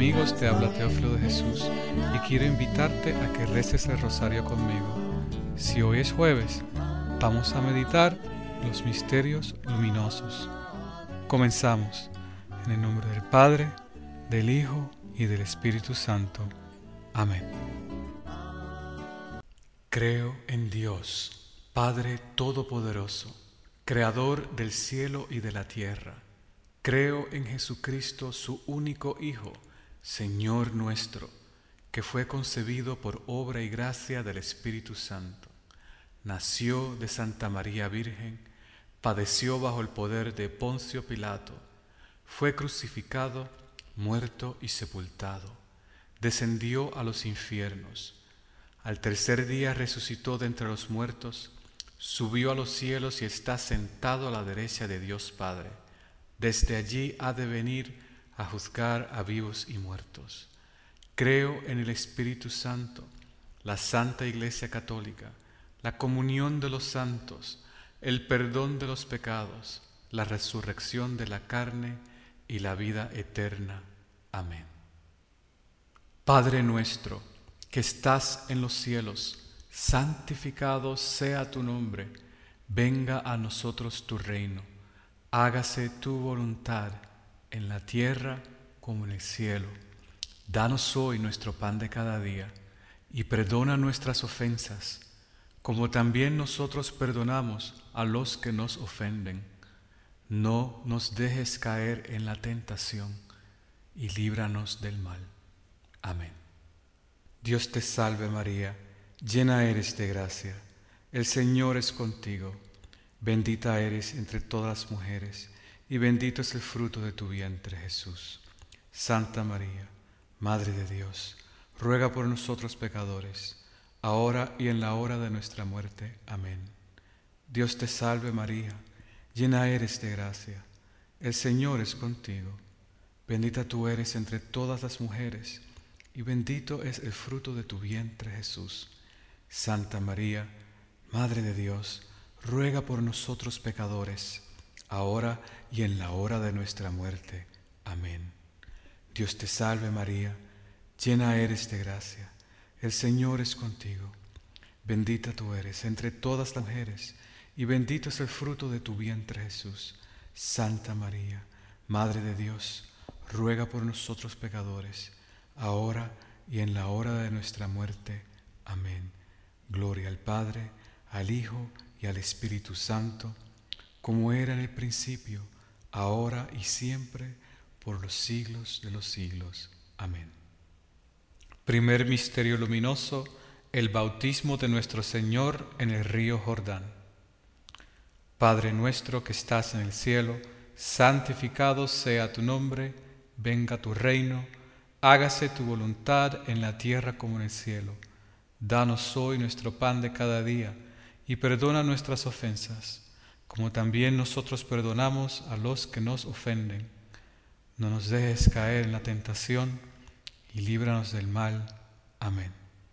amigos, te habla Teófilo de Jesús y quiero invitarte a que reces el rosario conmigo. Si hoy es jueves, vamos a meditar los misterios luminosos. Comenzamos en el nombre del Padre, del Hijo y del Espíritu Santo. Amén. Creo en Dios, Padre Todopoderoso, Creador del cielo y de la tierra. Creo en Jesucristo, su único Hijo, Señor nuestro, que fue concebido por obra y gracia del Espíritu Santo. Nació de Santa María Virgen, padeció bajo el poder de Poncio Pilato, fue crucificado, muerto y sepultado, descendió a los infiernos. Al tercer día resucitó de entre los muertos, subió a los cielos y está sentado a la derecha de Dios Padre. Desde allí ha de venir a juzgar a vivos y muertos. Creo en el Espíritu Santo, la Santa Iglesia Católica, la comunión de los santos, el perdón de los pecados, la resurrección de la carne y la vida eterna. Amén. Padre nuestro, que estás en los cielos, santificado sea tu nombre. Venga a nosotros tu reino. Hágase tu voluntad en la tierra como en el cielo. Danos hoy nuestro pan de cada día y perdona nuestras ofensas, como también nosotros perdonamos a los que nos ofenden. No nos dejes caer en la tentación y líbranos del mal. Amén. Dios te salve María, llena eres de gracia, el Señor es contigo. Bendita eres entre todas las mujeres, y bendito es el fruto de tu vientre, Jesús. Santa María, Madre de Dios, ruega por nosotros pecadores, ahora y en la hora de nuestra muerte. Amén. Dios te salve María, llena eres de gracia, el Señor es contigo. Bendita tú eres entre todas las mujeres, y bendito es el fruto de tu vientre, Jesús. Santa María, Madre de Dios, ruega por nosotros pecadores, ahora y en la hora de nuestra muerte. Amén. Dios te salve María, llena eres de gracia, el Señor es contigo. Bendita tú eres entre todas las mujeres, y bendito es el fruto de tu vientre Jesús. Santa María, Madre de Dios, ruega por nosotros pecadores, ahora y en la hora de nuestra muerte. Amén. Gloria al Padre, al Hijo y al Espíritu Santo, como era en el principio, ahora y siempre, por los siglos de los siglos. Amén. Primer misterio luminoso, el bautismo de nuestro Señor en el río Jordán. Padre nuestro que estás en el cielo, santificado sea tu nombre, venga tu reino, hágase tu voluntad en la tierra como en el cielo. Danos hoy nuestro pan de cada día, y perdona nuestras ofensas, como también nosotros perdonamos a los que nos ofenden. No nos dejes caer en la tentación, y líbranos del mal. Amén.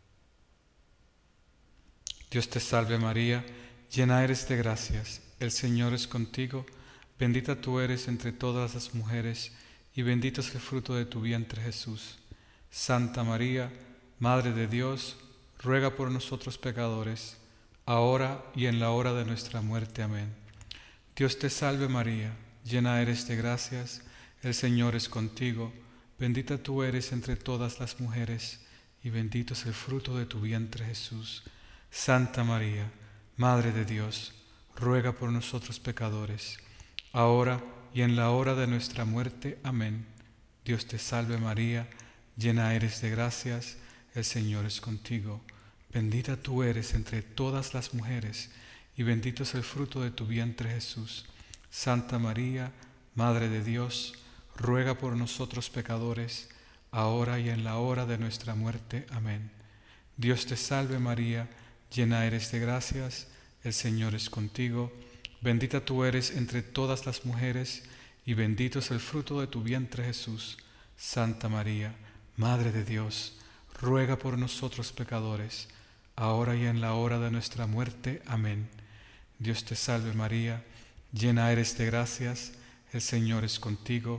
Dios te salve María, llena eres de gracias, el Señor es contigo, bendita tú eres entre todas las mujeres, y bendito es el fruto de tu vientre Jesús. Santa María, Madre de Dios, ruega por nosotros pecadores, ahora y en la hora de nuestra muerte. Amén. Dios te salve María, llena eres de gracias, el Señor es contigo, bendita tú eres entre todas las mujeres, y bendito es el fruto de tu vientre Jesús. Santa María, Madre de Dios, ruega por nosotros pecadores, ahora y en la hora de nuestra muerte. Amén. Dios te salve María, llena eres de gracias, el Señor es contigo. Bendita tú eres entre todas las mujeres, y bendito es el fruto de tu vientre Jesús. Santa María, Madre de Dios, ruega por nosotros pecadores, ahora y en la hora de nuestra muerte. Amén. Dios te salve María, llena eres de gracias, el Señor es contigo. Bendita tú eres entre todas las mujeres, y bendito es el fruto de tu vientre Jesús. Santa María, Madre de Dios, ruega por nosotros pecadores, ahora y en la hora de nuestra muerte. Amén. Dios te salve María, llena eres de gracias, el Señor es contigo,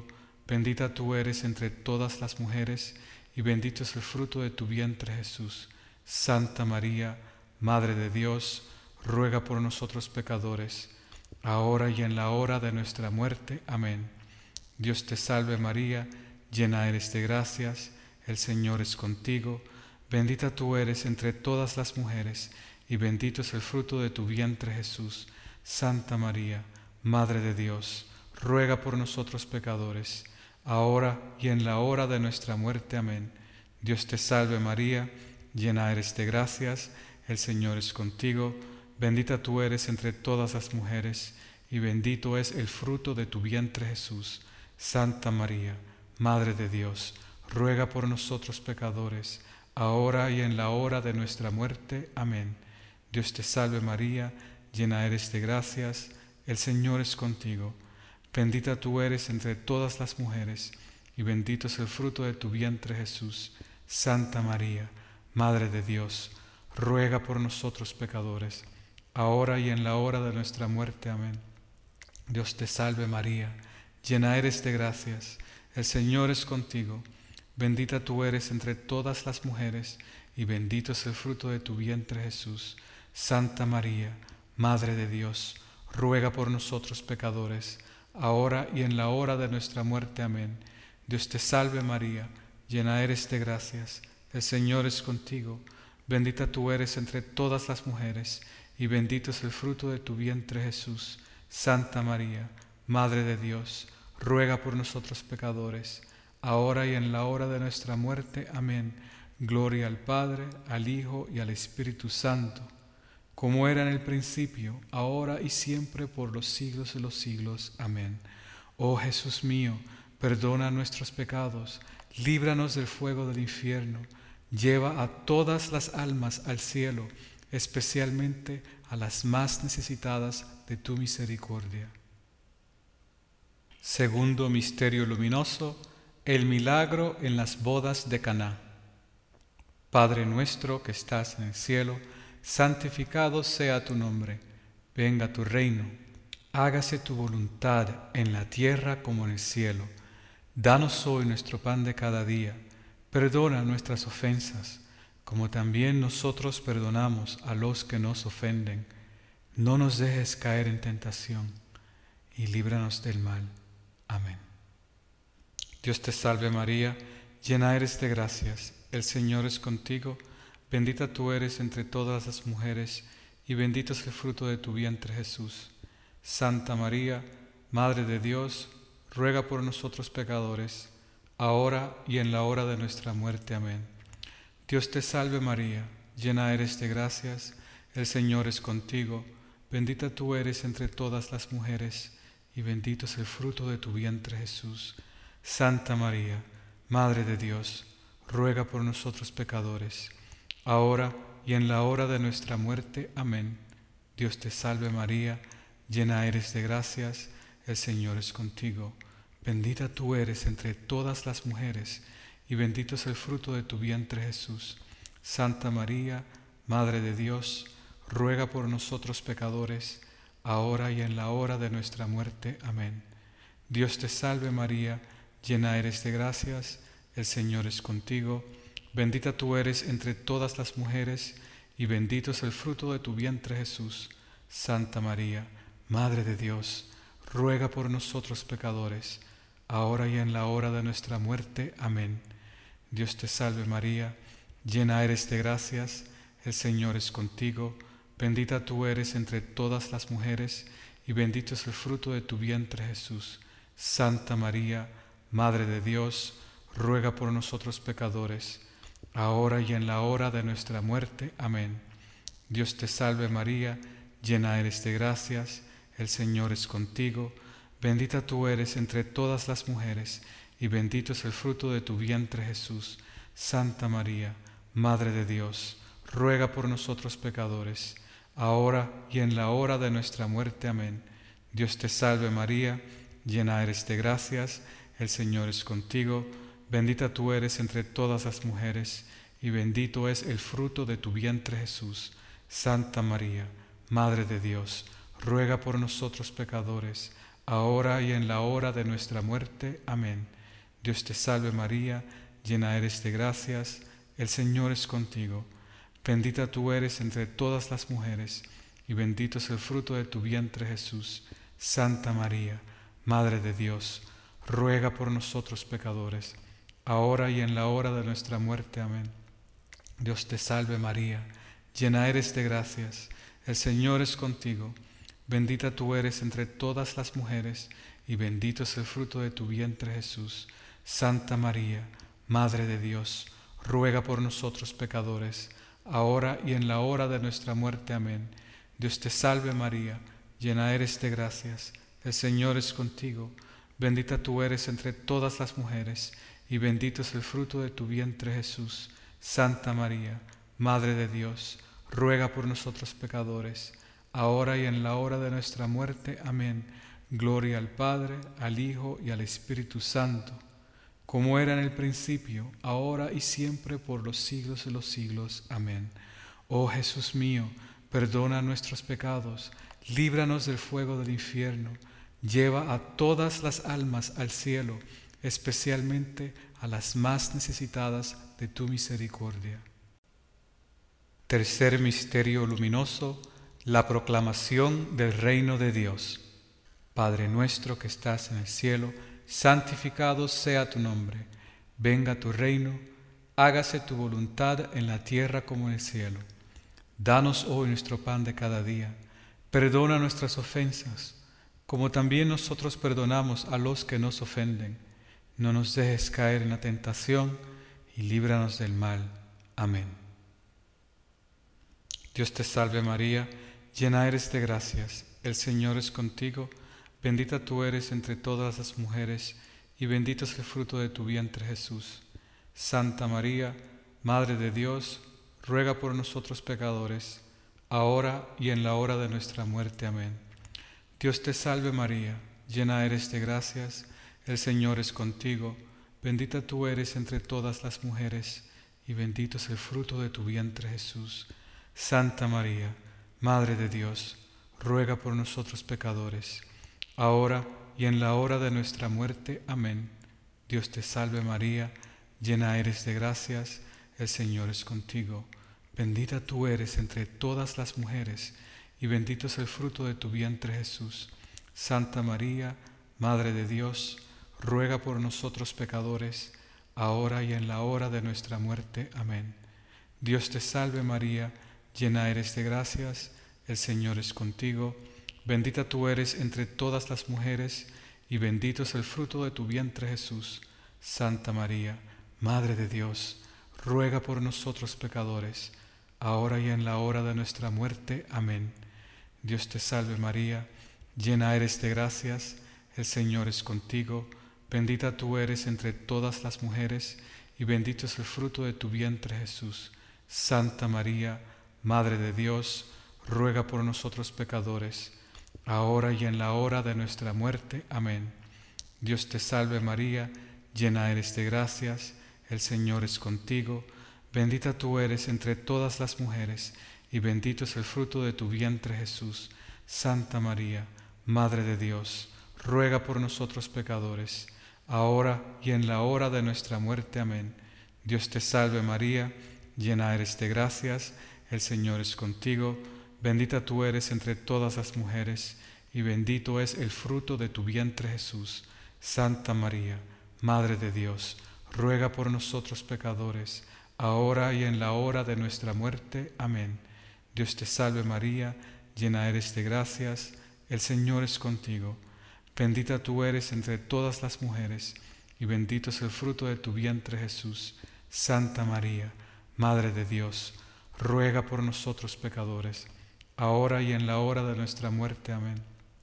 bendita tú eres entre todas las mujeres, y bendito es el fruto de tu vientre Jesús. Santa María, Madre de Dios, ruega por nosotros pecadores, ahora y en la hora de nuestra muerte. Amén. Dios te salve María, llena eres de gracias, el Señor es contigo, bendita tú eres entre todas las mujeres, y bendito es el fruto de tu vientre Jesús. Santa María, Madre de Dios, ruega por nosotros pecadores, ahora y en la hora de nuestra muerte. Amén. Dios te salve María, llena eres de gracias, el Señor es contigo, bendita tú eres entre todas las mujeres, y bendito es el fruto de tu vientre Jesús. Santa María, Madre de Dios, ruega por nosotros pecadores, ahora y en la hora de nuestra muerte. Amén. Dios te salve María, llena eres de gracias, el Señor es contigo, bendita tú eres entre todas las mujeres, y bendito es el fruto de tu vientre Jesús. Santa María, Madre de Dios, ruega por nosotros pecadores, ahora y en la hora de nuestra muerte. Amén. Dios te salve María, llena eres de gracias, el Señor es contigo, bendita tú eres entre todas las mujeres, y bendito es el fruto de tu vientre Jesús. Santa María, Madre de Dios, ruega por nosotros pecadores, ahora y en la hora de nuestra muerte. Amén. Dios te salve María, llena eres de gracias, el Señor es contigo, bendita tú eres entre todas las mujeres, y bendito es el fruto de tu vientre Jesús. Santa María, Madre de Dios, ruega por nosotros pecadores, ahora y en la hora de nuestra muerte. Amén. Gloria al Padre, al Hijo y al Espíritu Santo, como era en el principio, ahora y siempre, por los siglos de los siglos. Amén. Oh Jesús mío, perdona nuestros pecados, líbranos del fuego del infierno, lleva a todas las almas al cielo, especialmente a las más necesitadas de tu misericordia. Segundo misterio luminoso, el milagro en las bodas de Caná. Padre nuestro que estás en el cielo, santificado sea tu nombre, venga tu reino, hágase tu voluntad en la tierra como en el cielo. Danos hoy nuestro pan de cada día, perdona nuestras ofensas, como también nosotros perdonamos a los que nos ofenden. No nos dejes caer en tentación, y líbranos del mal. Amén. Dios te salve María, llena eres de gracias, el Señor es contigo, bendita tú eres entre todas las mujeres, y bendito es el fruto de tu vientre Jesús. Santa María, Madre de Dios, ruega por nosotros pecadores, ahora y en la hora de nuestra muerte. Amén. Dios te salve María, llena eres de gracias, el Señor es contigo, bendita tú eres entre todas las mujeres, y bendito es el fruto de tu vientre Jesús. Santa María, Madre de Dios, ruega por nosotros pecadores, ahora y en la hora de nuestra muerte. Amén. Dios te salve María, llena eres de gracias, el Señor es contigo, bendita tú eres entre todas las mujeres, y bendito es el fruto de tu vientre Jesús. Santa María, Madre de Dios, ruega por nosotros pecadores, ahora y en la hora de nuestra muerte. Amén. Dios te salve María, llena eres de gracias, el Señor es contigo, bendita tú eres entre todas las mujeres, y bendito es el fruto de tu vientre Jesús. Santa María, Madre de Dios, ruega por nosotros pecadores, ahora y en la hora de nuestra muerte. Amén. Dios te salve María, llena eres de gracias, el Señor es contigo, bendita tú eres entre todas las mujeres, y bendito es el fruto de tu vientre Jesús. Santa María, Madre de Dios, ruega por nosotros pecadores, ahora y en la hora de nuestra muerte. Amén. Dios te salve María, llena eres de gracias, el Señor es contigo, bendita tú eres entre todas las mujeres, y bendito es el fruto de tu vientre Jesús. Santa María, Madre de Dios, ruega por nosotros pecadores, ahora y en la hora de nuestra muerte. Amén. Dios te salve María, llena eres de gracias, el Señor es contigo, bendita tú eres entre todas las mujeres, y bendito es el fruto de tu vientre Jesús. Santa María, Madre de Dios, ruega por nosotros pecadores, ahora y en la hora de nuestra muerte. Amén. Dios te salve María, llena eres de gracias, el Señor es contigo. Bendita tú eres entre todas las mujeres, y bendito es el fruto de tu vientre Jesús. Santa María, Madre de Dios, ruega por nosotros pecadores, ahora y en la hora de nuestra muerte. Amén. Dios te salve María, llena eres de gracias, el Señor es contigo. Bendita tú eres entre todas las mujeres, y bendito es el fruto de tu vientre Jesús. Santa María, Madre de Dios, ruega por nosotros pecadores, ahora y en la hora de nuestra muerte. Amén. Dios te salve María, llena eres de gracias, el Señor es contigo. Bendita tú eres entre todas las mujeres, y bendito es el fruto de tu vientre Jesús. Santa María, Madre de Dios, ruega por nosotros pecadores, ahora y en la hora de nuestra muerte. Amén. Gloria al Padre, al Hijo y al Espíritu Santo, como era en el principio, ahora y siempre, por los siglos de los siglos. Amén. Oh Jesús mío, perdona nuestros pecados, líbranos del fuego del infierno, lleva a todas las almas al cielo, especialmente a las más necesitadas de tu misericordia. Tercer misterio luminoso, la proclamación del reino de Dios. Padre nuestro que estás en el cielo, santificado sea tu nombre. Venga tu reino, hágase tu voluntad en la tierra como en el cielo. Danos hoy nuestro pan de cada día. Perdona nuestras ofensas, como también nosotros perdonamos a los que nos ofenden. No nos dejes caer en la tentación y líbranos del mal. Amén. Dios te salve María, llena eres de gracias, el Señor es contigo. Bendita tú eres entre todas las mujeres, y bendito es el fruto de tu vientre Jesús. Santa María, Madre de Dios, ruega por nosotros pecadores, ahora y en la hora de nuestra muerte. Amén. Dios te salve María, llena eres de gracias, el Señor es contigo. Bendita tú eres entre todas las mujeres, y bendito es el fruto de tu vientre Jesús. Santa María, Madre de Dios, ruega por nosotros pecadores, ahora y en la hora de nuestra muerte. Amén. Dios te salve María, llena eres de gracias, el Señor es contigo. Bendita tú eres entre todas las mujeres, y bendito es el fruto de tu vientre Jesús. Santa María, Madre de Dios, ruega por nosotros pecadores, ahora y en la hora de nuestra muerte. Amén. Dios te salve María, llena eres de gracias, el Señor es contigo. Bendita tú eres entre todas las mujeres, y bendito es el fruto de tu vientre Jesús. Santa María, Madre de Dios, ruega por nosotros pecadores, ahora y en la hora de nuestra muerte. Amén. Dios te salve María, llena eres de gracias, el Señor es contigo. Bendita tú eres entre todas las mujeres, y bendito es el fruto de tu vientre Jesús. Santa María, Madre de Dios, ruega por nosotros pecadores, ahora y en la hora de nuestra muerte. Amén. Dios te salve María, llena eres de gracias, el Señor es contigo. Bendita tú eres entre todas las mujeres, y bendito es el fruto de tu vientre Jesús. Santa María, Madre de Dios, ruega por nosotros pecadores, ahora y en la hora de nuestra muerte. Amén. Dios te salve María, llena eres de gracias, el Señor es contigo. Bendita tú eres entre todas las mujeres, y bendito es el fruto de tu vientre Jesús. Santa María, Madre de Dios, ruega por nosotros pecadores, ahora y en la hora de nuestra muerte. Amén. Dios te salve María, llena eres de gracias, el Señor es contigo. Bendita tú eres entre todas las mujeres, y bendito es el fruto de tu vientre Jesús. Santa María, Madre de Dios, ruega por nosotros pecadores, ahora y en la hora de nuestra muerte. Amén.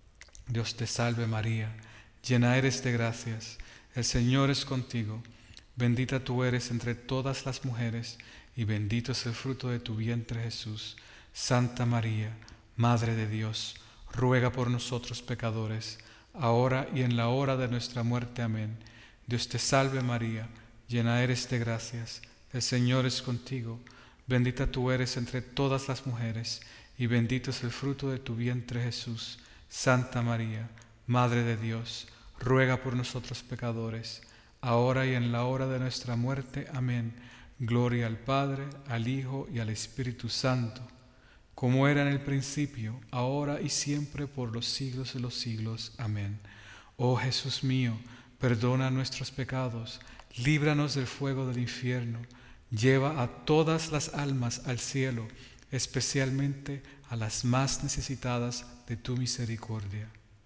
Dios te salve María, llena eres de gracias, el Señor es contigo. Bendita tú eres entre todas las mujeres, y bendito es el fruto de tu vientre Jesús. Santa María, Madre de Dios, ruega por nosotros pecadores, ahora y en la hora de nuestra muerte. Amén. Dios te salve María, llena eres de gracias, el Señor es contigo. Bendita tú eres entre todas las mujeres, y bendito es el fruto de tu vientre Jesús. Santa María, Madre de Dios, ruega por nosotros pecadores, ahora y en la hora de nuestra muerte. Amén. Gloria al Padre, al Hijo y al Espíritu Santo, como era en el principio, ahora y siempre, por los siglos de los siglos. Amén. Oh Jesús mío, perdona nuestros pecados, líbranos del fuego del infierno, lleva a todas las almas al cielo, especialmente a las más necesitadas de tu misericordia.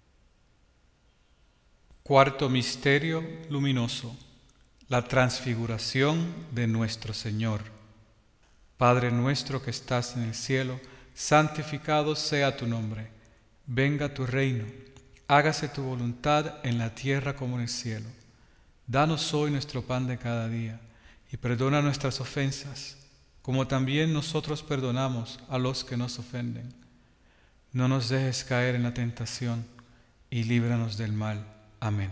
Cuarto misterio luminoso: la transfiguración de nuestro Señor. Padre nuestro que estás en el cielo, santificado sea tu nombre. Venga tu reino, hágase tu voluntad en la tierra como en el cielo. Danos hoy nuestro pan de cada día, y perdona nuestras ofensas, como también nosotros perdonamos a los que nos ofenden. No nos dejes caer en la tentación, y líbranos del mal. Amén.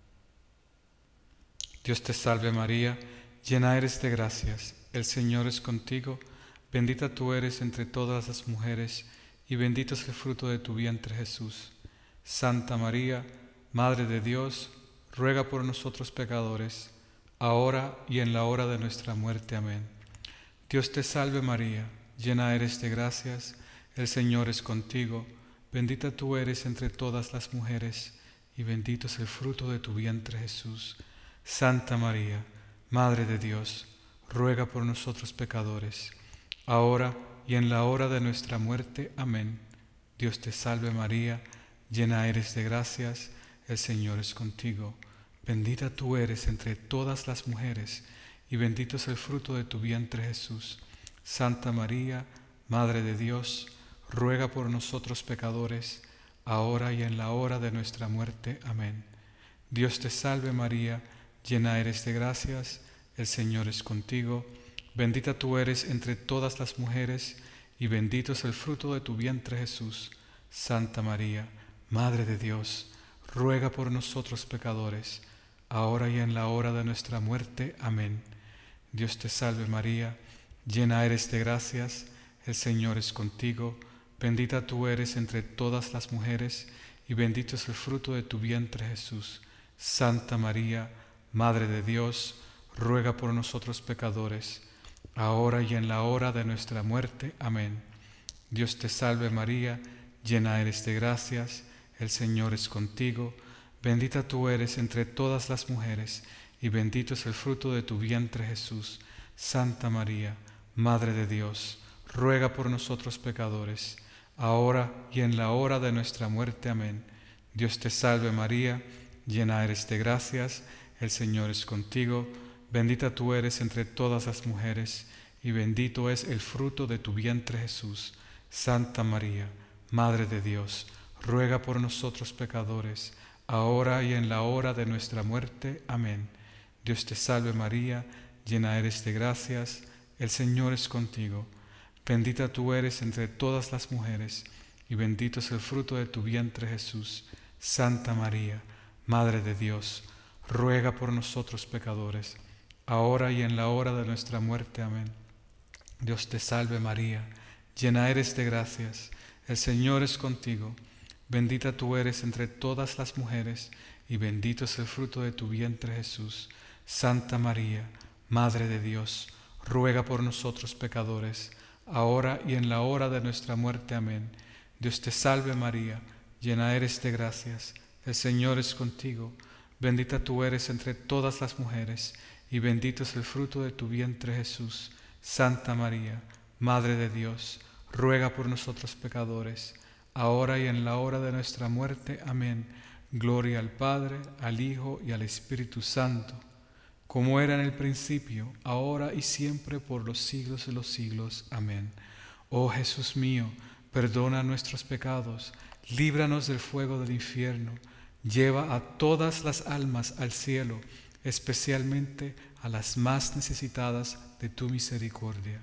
Dios te salve María, llena eres de gracias, el Señor es contigo, bendita tú eres entre todas las mujeres, y bendito es el fruto de tu vientre Jesús. Santa María, Madre de Dios, ruega por nosotros pecadores, ahora y en la hora de nuestra muerte. Amén. Dios te salve María, llena eres de gracias, el Señor es contigo, bendita tú eres entre todas las mujeres, y bendito es el fruto de tu vientre Jesús. Santa María, Madre de Dios, ruega por nosotros pecadores, ahora y en la hora de nuestra muerte. Amén. Dios te salve María, llena eres de gracias, el Señor es contigo, bendita tú eres entre todas las mujeres, y bendito es el fruto de tu vientre Jesús. Santa María, Madre de Dios, ruega por nosotros pecadores, ahora y en la hora de nuestra muerte. Amén. Dios te salve María, llena eres de gracias, el Señor es contigo, bendita tú eres entre todas las mujeres, y bendito es el fruto de tu vientre Jesús. Santa María, Madre de Dios, ruega por nosotros pecadores, ahora y en la hora de nuestra muerte. Amén. Dios te salve María, llena eres de gracias, el Señor es contigo, bendita tú eres entre todas las mujeres, y bendito es el fruto de tu vientre Jesús. Santa María, Madre de Dios, ruega por nosotros pecadores, ahora y en la hora de nuestra muerte. Amén. Dios te salve María, llena eres de gracias, el Señor es contigo, bendita tú eres entre todas las mujeres, y bendito es el fruto de tu vientre Jesús. Santa María, Madre de Dios, ruega por nosotros pecadores, ahora y en la hora de nuestra muerte. Amén. Dios te salve María, llena eres de gracias, el Señor es contigo, bendita tú eres entre todas las mujeres, y bendito es el fruto de tu vientre Jesús. Santa María, Madre de Dios, ruega por nosotros pecadores, ahora y en la hora de nuestra muerte. Amén. Dios te salve María, llena eres de gracias, el Señor es contigo, bendita tú eres entre todas las mujeres, y bendito es el fruto de tu vientre Jesús. Santa María, Madre de Dios, ruega por nosotros pecadores, ahora y en la hora de nuestra muerte. Amén. Dios te salve María, llena eres de gracias, el Señor es contigo, bendita tú eres entre todas las mujeres, y bendito es el fruto de tu vientre Jesús. Santa María, Madre de Dios, ruega por nosotros pecadores, ahora y en la hora de nuestra muerte. Amén. Dios te salve María, llena eres de gracias, el Señor es contigo, bendita tú eres entre todas las mujeres, y bendito es el fruto de tu vientre Jesús. Santa María, Madre de Dios, ruega por nosotros pecadores, ahora y en la hora de nuestra muerte. Amén. Gloria al Padre, al Hijo y al Espíritu Santo, como era en el principio, ahora y siempre, por los siglos de los siglos. Amén. Oh Jesús mío, perdona nuestros pecados, líbranos del fuego del infierno, lleva a todas las almas al cielo, especialmente a las más necesitadas de tu misericordia.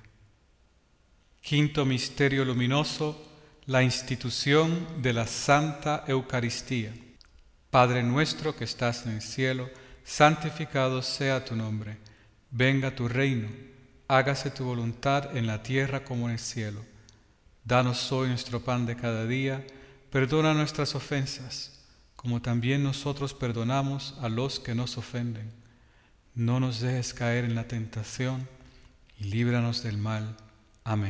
Quinto misterio luminoso: la institución de la Santa Eucaristía. Padre nuestro que estás en el cielo, santificado sea tu nombre. Venga tu reino, hágase tu voluntad en la tierra como en el cielo. Danos hoy nuestro pan de cada día, perdona nuestras ofensas, como también nosotros perdonamos a los que nos ofenden. No nos dejes caer en la tentación, y líbranos del mal. Amén.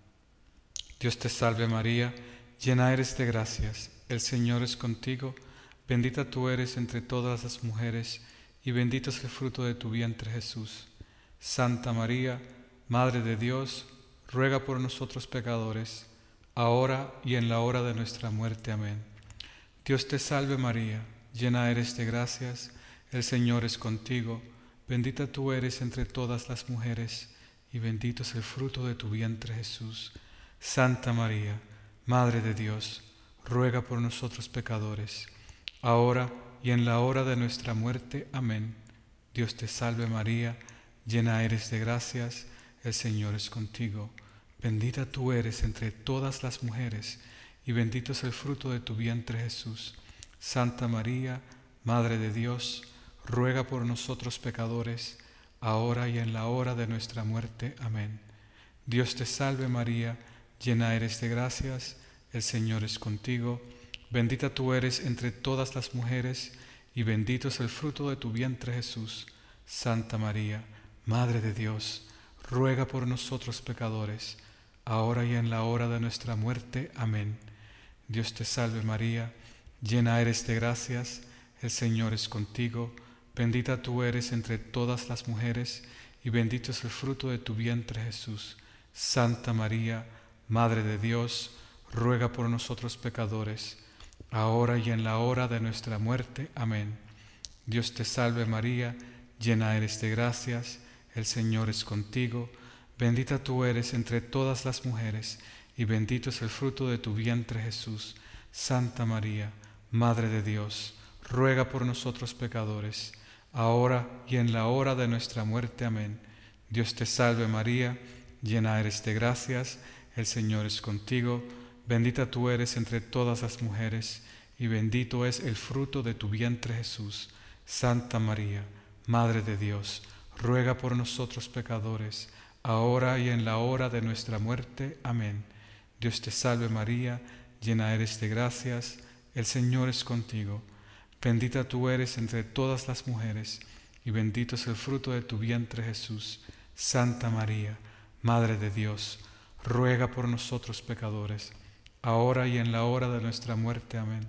Dios te salve María, llena eres de gracias, el Señor es contigo, bendita tú eres entre todas las mujeres, y bendito es el fruto de tu vientre Jesús. Santa María, Madre de Dios, ruega por nosotros pecadores, ahora y en la hora de nuestra muerte. Amén. Dios te salve María, llena eres de gracias, el Señor es contigo, bendita tú eres entre todas las mujeres, y bendito es el fruto de tu vientre Jesús. Santa María, Madre de Dios, ruega por nosotros pecadores, ahora y en la hora de nuestra muerte. Amén. Dios te salve María, llena eres de gracias, el Señor es contigo, bendita tú eres entre todas las mujeres, y bendito es el fruto de tu vientre Jesús. Santa María, Madre de Dios, ruega por nosotros pecadores, ahora y en la hora de nuestra muerte. Amén. Dios te salve María, llena eres de gracias, el Señor es contigo, bendita tú eres entre todas las mujeres, y bendito es el fruto de tu vientre Jesús. Santa María, Madre de Dios, ruega por nosotros pecadores, ahora y en la hora de nuestra muerte. Amén. Dios te salve María, llena eres de gracias, el Señor es contigo, bendita tú eres entre todas las mujeres, y bendito es el fruto de tu vientre Jesús. Santa María, Madre de Dios, ruega por nosotros pecadores, ahora y en la hora de nuestra muerte. Amén. Dios te salve María, llena eres de gracias, el Señor es contigo, bendita tú eres entre todas las mujeres, y bendito es el fruto de tu vientre Jesús. Santa María, Madre de Dios, ruega por nosotros pecadores, ahora y en la hora de nuestra muerte. Amén. Dios te salve María, llena eres de gracias, el Señor es contigo, bendita tú eres entre todas las mujeres, y bendito es el fruto de tu vientre Jesús. Santa María, Madre de Dios, ruega por nosotros pecadores, ahora y en la hora de nuestra muerte. Amén. Dios te salve María, llena eres de gracias, el Señor es contigo, bendita tú eres entre todas las mujeres, y bendito es el fruto de tu vientre Jesús. Santa María, Madre de Dios, ruega por nosotros pecadores, ahora y en la hora de nuestra muerte. Amén.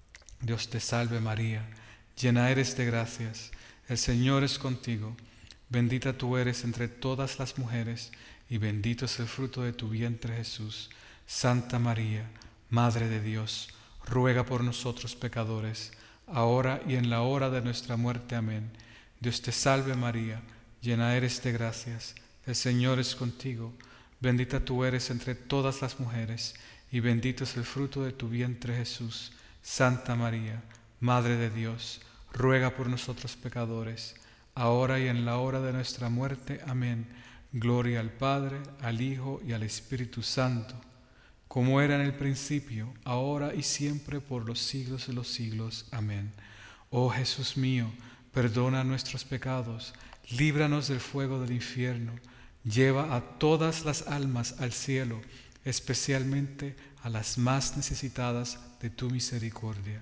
Dios te salve María, llena eres de gracias, el Señor es contigo, bendita tú eres entre todas las mujeres, y bendito es el fruto de tu vientre Jesús. Santa María, Madre de Dios, ruega por nosotros pecadores, ahora y en la hora de nuestra muerte. Amén. Dios te salve María, llena eres de gracias, el Señor es contigo, bendita tú eres entre todas las mujeres, y bendito es el fruto de tu vientre Jesús. Santa María, Madre de Dios, ruega por nosotros pecadores, ahora y en la hora de nuestra muerte. Amén. Gloria al Padre, al Hijo y al Espíritu Santo, como era en el principio, ahora y siempre, por los siglos de los siglos. Amén. Oh Jesús mío, perdona nuestros pecados, líbranos del fuego del infierno, lleva a todas las almas al cielo, especialmente a las más necesitadas de tu misericordia.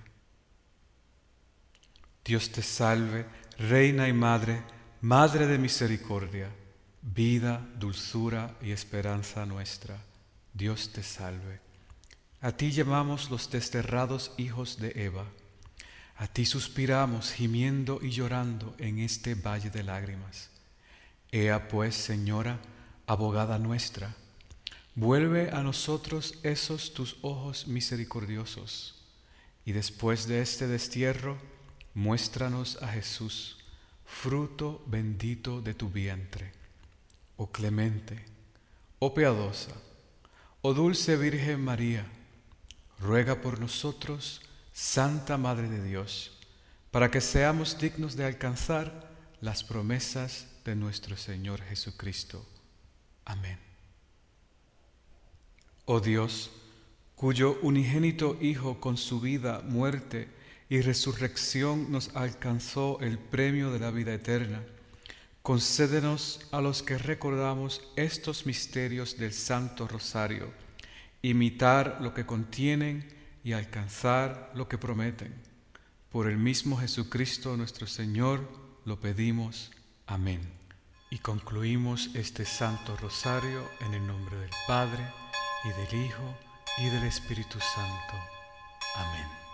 Dios te salve, Reina y Madre, Madre de misericordia, vida, dulzura y esperanza nuestra. Dios te salve. A ti llamamos los desterrados hijos de Eva. A ti suspiramos gimiendo y llorando en este valle de lágrimas. Ea pues, Señora, abogada nuestra, vuelve a nosotros esos tus ojos misericordiosos, y después de este destierro, muéstranos a Jesús, fruto bendito de tu vientre. Oh clemente, oh piadosa, oh dulce Virgen María, ruega por nosotros, Santa Madre de Dios, para que seamos dignos de alcanzar las promesas de nuestro Señor Jesucristo. Amén. Oh Dios, cuyo unigénito Hijo con su vida, muerte y resurrección nos alcanzó el premio de la vida eterna, concédenos a los que recordamos estos misterios del Santo Rosario, imitar lo que contienen y alcanzar lo que prometen. Por el mismo Jesucristo nuestro Señor lo pedimos. Amén. Y concluimos este Santo Rosario en el nombre del Padre, y del Hijo, y del Espíritu Santo. Amén.